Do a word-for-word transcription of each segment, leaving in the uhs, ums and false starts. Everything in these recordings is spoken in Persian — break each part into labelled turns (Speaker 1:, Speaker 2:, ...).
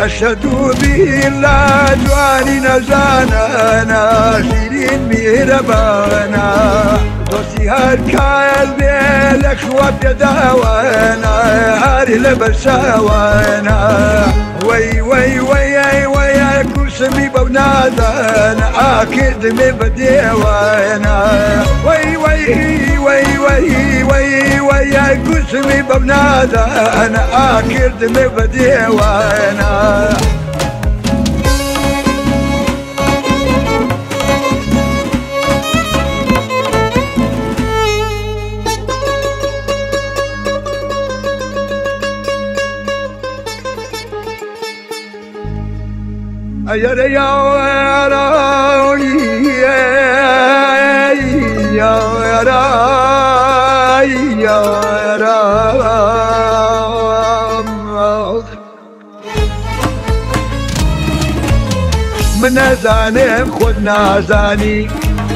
Speaker 1: أشهد بالله جواني نزانا شيرين مهربانا دوسي هالكايل بيلك وابيا داوانا هاري لبرساوانا وي وي وي وي كرسمي بونادانا عاكد مبديوانا وي وي وي وي وي وي كرسمي بونادانا عاكد مبديوانا يا يا من زانم خود نازانی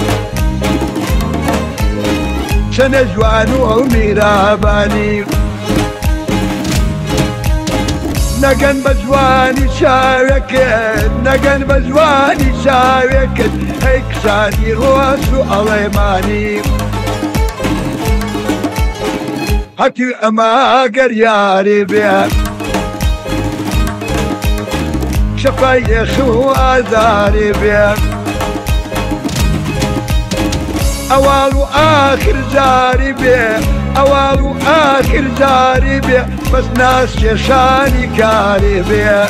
Speaker 1: شن جوان و میرابانی نگن بزوانی شاوکت نگن بزوانی شاوکت هیکسانی روز و آلمانی حتی اما گر یاری بیا شفای خو آزاری بیا اول و آخر جاری بیا اول و آخر جاری بیا بس ناس شانی کاری بیا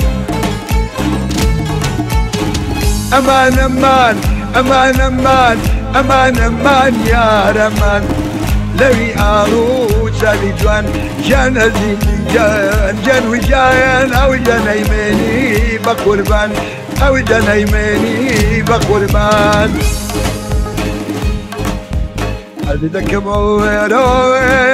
Speaker 1: امان امان امان امان امان امان یار امان لوی عروس علی جوان جان عزیزی جان جان و جان او جان ایمنی بقربان او جان ایمنی بقربان عزیزک مویرو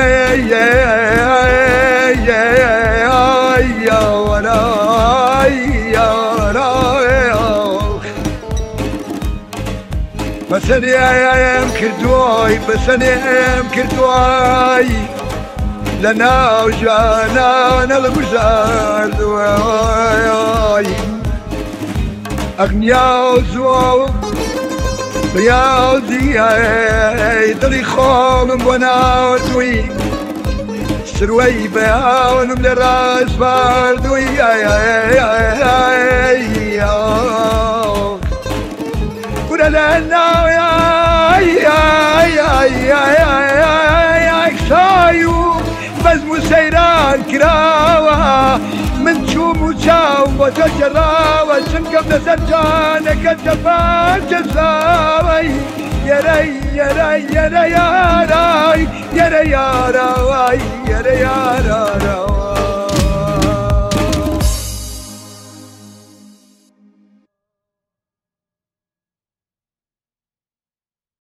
Speaker 1: بس انا كردواي بس انا كردواي لنا وجانا انا البزار دواي اغنياء وزواو بياو دياي دري خوم وانا وزوي سروي بياو نملي راس باردوي ولا لا لا يا يا يا يا يا شايو بس مسيران كراوة من شوم وشاو وتجراوة شنقم نسجانك الجفان جزاوي يا ري يا ري يا ري يا ري يا ري يا ري يا ري يا ري